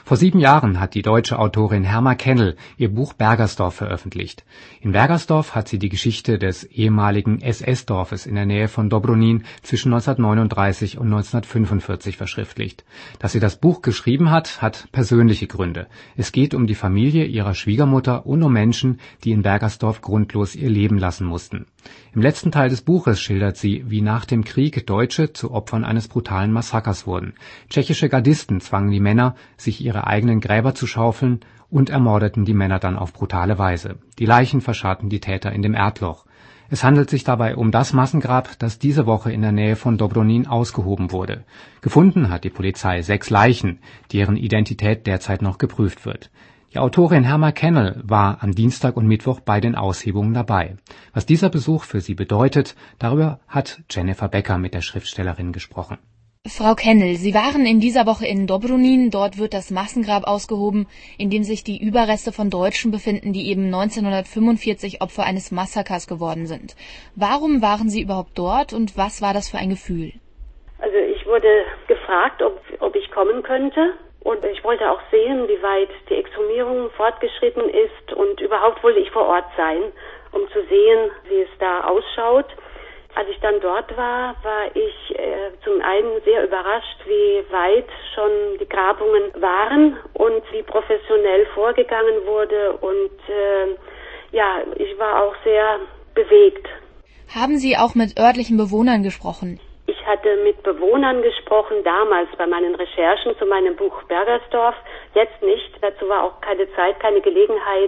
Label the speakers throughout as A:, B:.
A: Vor 7 Jahren hat die deutsche Autorin Herma Kennel ihr Buch Bergersdorf veröffentlicht. In Bergersdorf hat sie die Geschichte des ehemaligen SS-Dorfes in der Nähe von Dobronin zwischen 1939 und 1945 verschriftlicht. Dass sie das Buch geschrieben hat, hat persönliche Gründe. Es geht um die Familie ihrer Schwiegermutter und um Menschen, die in Bergersdorf grundlos ihr Leben lassen mussten. Im letzten Teil des Buches schildert sie, wie nach dem Krieg Deutsche zu Opfern eines brutalen Massakers wurden. Tschechische Gardisten zwangen die Männer, sich ihre eigenen Gräber zu schaufeln und ermordeten die Männer dann auf brutale Weise. Die Leichen verscharrten die Täter in dem Erdloch. Es handelt sich dabei um das Massengrab, das diese Woche in der Nähe von Dobronin ausgehoben wurde. Gefunden hat die Polizei 6 Leichen, deren Identität derzeit noch geprüft wird. Die Autorin Herma Kennel war am Dienstag und Mittwoch bei den Aushebungen dabei. Was dieser Besuch für sie bedeutet, darüber hat Jennifer Becker mit der Schriftstellerin gesprochen.
B: Frau Kennel, Sie waren in dieser Woche in Dobronin. Dort wird das Massengrab ausgehoben, in dem sich die Überreste von Deutschen befinden, die eben 1945 Opfer eines Massakers geworden sind. Warum waren Sie überhaupt dort und was war das für ein Gefühl?
C: Also ich wurde gefragt, ob ich kommen könnte. Und ich wollte auch sehen, wie weit die Exhumierung fortgeschritten ist und überhaupt wollte ich vor Ort sein, um zu sehen, wie es da ausschaut. Als ich dann dort war, war ich zum einen sehr überrascht, wie weit schon die Grabungen waren und wie professionell vorgegangen wurde. Und ich war auch sehr bewegt.
B: Haben Sie auch mit örtlichen Bewohnern gesprochen?
C: Ich hatte mit Bewohnern gesprochen, damals bei meinen Recherchen zu meinem Buch Bergersdorf, jetzt nicht. Dazu war auch keine Zeit, keine Gelegenheit.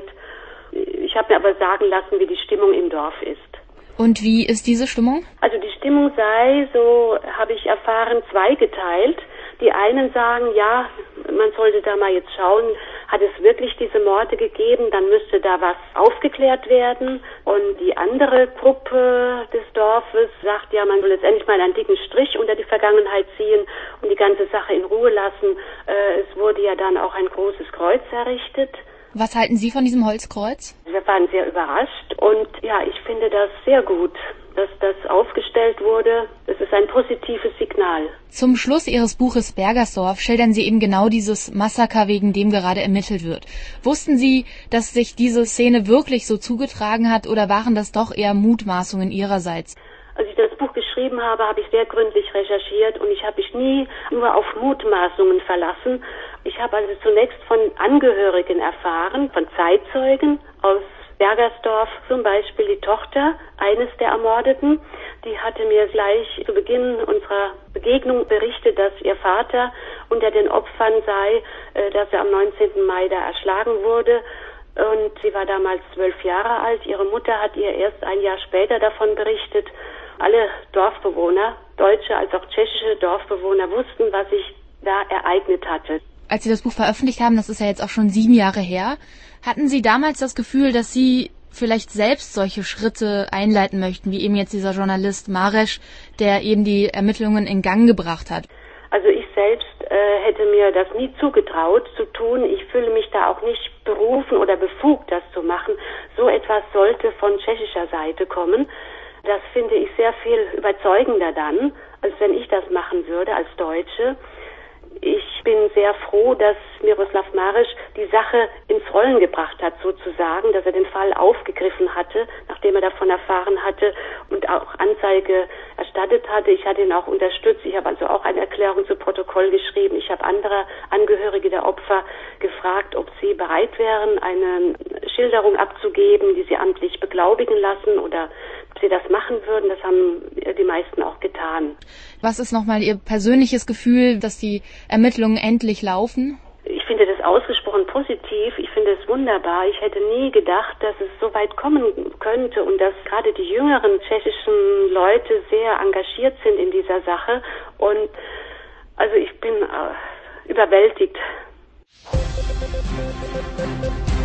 C: Ich habe mir aber sagen lassen, wie die Stimmung im Dorf ist.
B: Und wie ist diese Stimmung?
C: Also die Stimmung sei, so habe ich erfahren, zweigeteilt. Die einen sagen, ja, man sollte da mal jetzt schauen, hat es wirklich diese Morde gegeben, dann müsste da was aufgeklärt werden. Und die andere Gruppe des Dorfes sagt, ja, man soll jetzt endlich mal einen dicken Strich unter die Vergangenheit ziehen und die ganze Sache in Ruhe lassen. Es wurde ja dann auch ein großes Kreuz errichtet.
B: Was halten Sie von diesem Holzkreuz?
C: Wir waren sehr überrascht und ja, ich finde das sehr gut, dass das aufgestellt wurde. Es ist ein positives Signal.
B: Zum Schluss Ihres Buches Bergersdorf schildern Sie eben genau dieses Massaker, wegen dem gerade ermittelt wird. Wussten Sie, dass sich diese Szene wirklich so zugetragen hat oder waren das doch eher Mutmaßungen Ihrerseits?
C: Als ich das Buch geschrieben habe, habe ich sehr gründlich recherchiert und ich habe mich nie nur auf Mutmaßungen verlassen. Ich habe also zunächst von Angehörigen erfahren, von Zeitzeugen aus Bergersdorf, zum Beispiel die Tochter eines der Ermordeten. Die hatte mir gleich zu Beginn unserer Begegnung berichtet, dass ihr Vater unter den Opfern sei, dass er am 19. Mai da erschlagen wurde. Und sie war damals 12 Jahre alt. Ihre Mutter hat ihr erst ein Jahr später davon berichtet. Alle Dorfbewohner, deutsche als auch tschechische Dorfbewohner, wussten, was sich da ereignet hatte.
B: Als Sie das Buch veröffentlicht haben, das ist ja jetzt auch schon 7 Jahre her, hatten Sie damals das Gefühl, dass Sie vielleicht selbst solche Schritte einleiten möchten, wie eben jetzt dieser Journalist Maresch, der eben die Ermittlungen in Gang gebracht hat?
C: Also ich selbst hätte mir das nie zugetraut zu tun. Ich fühle mich da auch nicht berufen oder befugt, das zu machen. So etwas sollte von tschechischer Seite kommen. Das finde ich sehr viel überzeugender dann, als wenn ich das machen würde als Deutsche. Ich bin sehr froh, dass Miroslav Maresch die Sache ins Rollen gebracht hat, sozusagen, dass er den Fall aufgegriffen hatte, nachdem er davon erfahren hatte und auch Anzeige erstattet hatte. Ich hatte ihn auch unterstützt. Ich habe also auch eine Erklärung zu Protokoll geschrieben. Ich habe andere Angehörige der Opfer gefragt, ob sie bereit wären, eine Schilderung abzugeben, die sie amtlich beglaubigen lassen oder ob sie das machen würden. Das haben die meisten auch getan.
B: Was ist nochmal Ihr persönliches Gefühl, dass die Ermittlungen endlich laufen?
C: Ich finde das ausgesprochen positiv. Ich finde es wunderbar. Ich hätte nie gedacht, dass es so weit kommen könnte und dass gerade die jüngeren tschechischen Leute sehr engagiert sind in dieser Sache. Und also ich bin überwältigt.